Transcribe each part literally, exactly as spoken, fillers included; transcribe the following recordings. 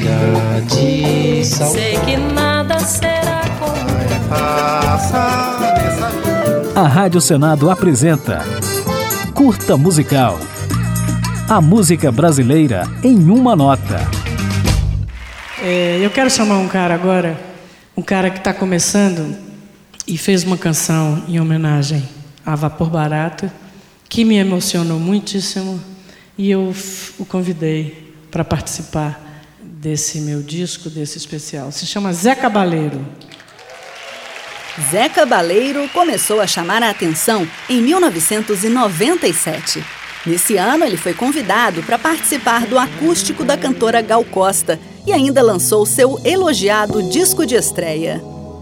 chega de saudade. Sei que nada será como A Rádio Senado apresenta Curta Musical. A música brasileira em uma nota. É, eu quero chamar um cara agora, um cara que está começando e fez uma canção em homenagem a Vapor Barato, que me emocionou muitíssimo, e eu f- o convidei para participar desse meu disco, desse especial. Se chama Zé Cabaleiro. Zé Cabaleiro começou a chamar a atenção em mil novecentos e noventa e sete. Nesse ano, ele foi convidado para participar do acústico da cantora Gal Costa e ainda lançou seu elogiado disco de estreia.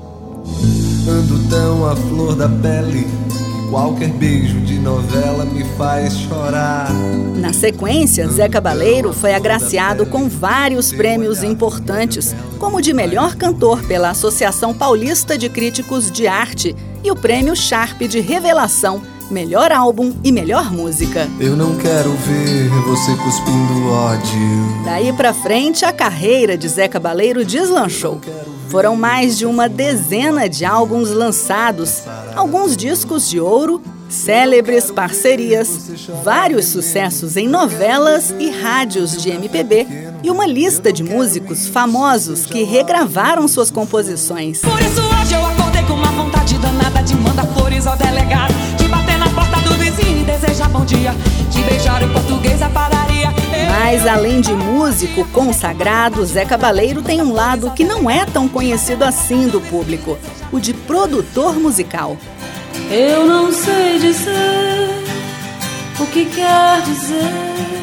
Ando tão à flor da pele que qualquer beijo de novela me faz chorar. Na sequência, Zé Cabaleiro foi agraciado com vários prêmios importantes, como o de melhor cantor pela Associação Paulista de Críticos de Arte e o prêmio Sharp de Revelação, melhor álbum e melhor música. Eu não quero ver você cuspindo ódio. Daí pra frente, a carreira de Zé Cabaleiro deslanchou. Foram mais de uma dezena de álbuns lançados, alguns discos de ouro, célebres parcerias, vários sucessos em novelas e rádios de M P B e uma lista de músicos famosos que regravaram suas composições. Por isso hoje eu acordei com uma vontade danada de mandar flores ao delegado, de bater na porta do vizinho e desejar bom dia, de beijar o português à padaria. Mas além de músico consagrado, Zé Cabaleiro tem um lado que não é tão conhecido assim do público, o de produtor musical. eu não sei dizer o que quer dizer,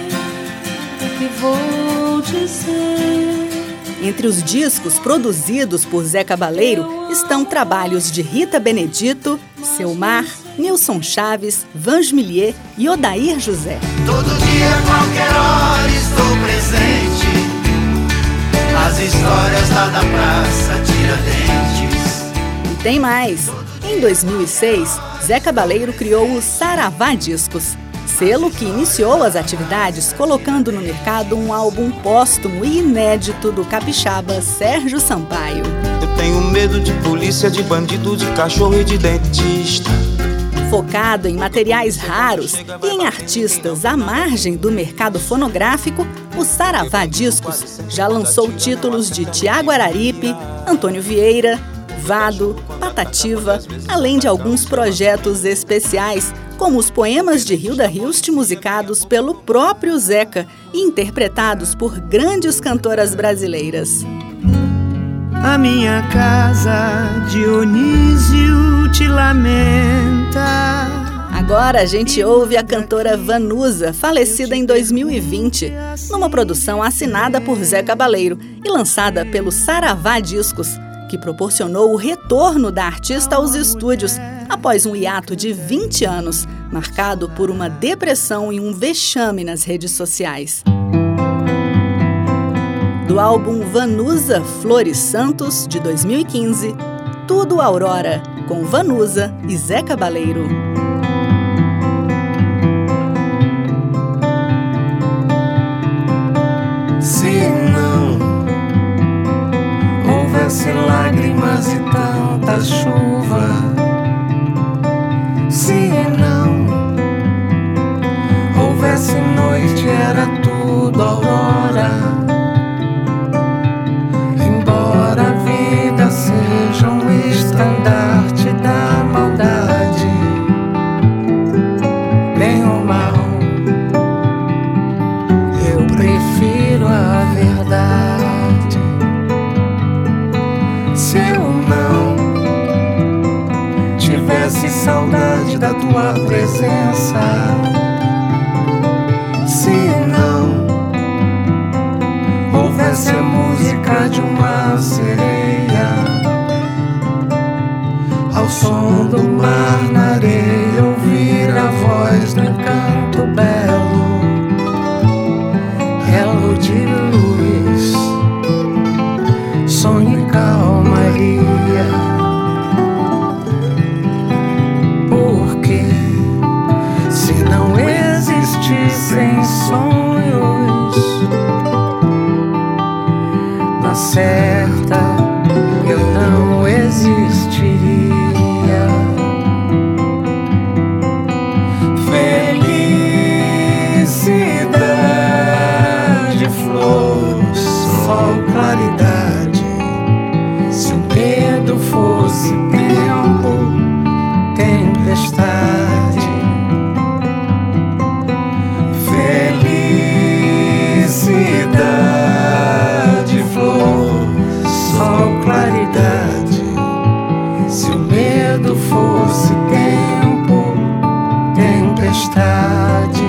o que vou dizer. Entre os discos produzidos por Zé Cabaleiro estão trabalhos de Rita Benedito, Selmar, Nilson Chaves, Vangemilier e Odair José. Todo dia, qualquer hora, estou presente nas histórias lá da Praça Tiradentes. E tem mais. Em dois mil e seis, Zé Cabaleiro criou o Saravá Discos, selo que iniciou as atividades colocando no mercado um álbum póstumo e inédito do capixaba Sérgio Sampaio. Eu tenho medo de polícia, de bandido, de cachorro e de dentista. Focado em materiais raros e em artistas à margem do mercado fonográfico, o Saravá Discos já lançou títulos de Tiago Araripe, Antônio Vieira, Vado, Patativa, além de alguns projetos especiais, como os poemas de Hilda Hilst musicados pelo próprio Zeca e interpretados por grandes cantoras brasileiras. A minha casa, Dionísio, te lamenta. Agora a gente ouve a cantora Vanusa, falecida em dois mil e vinte, numa produção assinada por Zé Cabaleiro e lançada pelo Saravá Discos, que proporcionou o retorno da artista aos estúdios após um hiato de vinte anos, marcado por uma depressão e um vexame nas redes sociais. Do álbum Vanusa Flores Santos, de dois mil e quinze, Tudo Aurora, com Vanusa e Zé Cabaleiro. Se não houvesse lágrimas e tanta chuva, se não houvesse noite, era tudo aurora. Embora a vida seja um estandarte da maldade, bem ou mal, eu prefiro a verdade. Se eu não tivesse saudade da tua presença, se não houvesse a música de uma sereia, ao som do mar na areia, ouvir a voz do encanto belo, elo de luz, sonho e calmaria. Porque se não existissem sonhos, fosse tempo, tempestade. Felicidade, flor, sol, claridade. Se o medo fosse tempo, tempestade.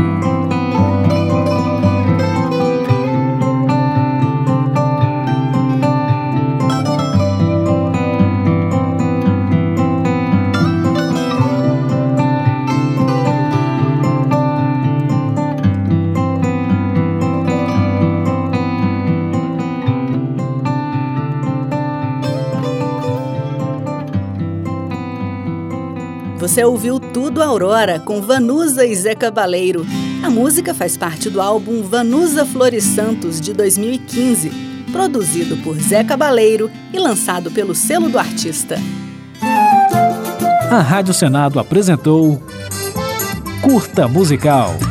Você ouviu Tudo Aurora, com Vanusa e Zé Cabaleiro. A música faz parte do álbum Vanusa Flores Santos, de dois mil e quinze, produzido por Zé Cabaleiro e lançado pelo selo do artista. A Rádio Senado apresentou Curta Musical.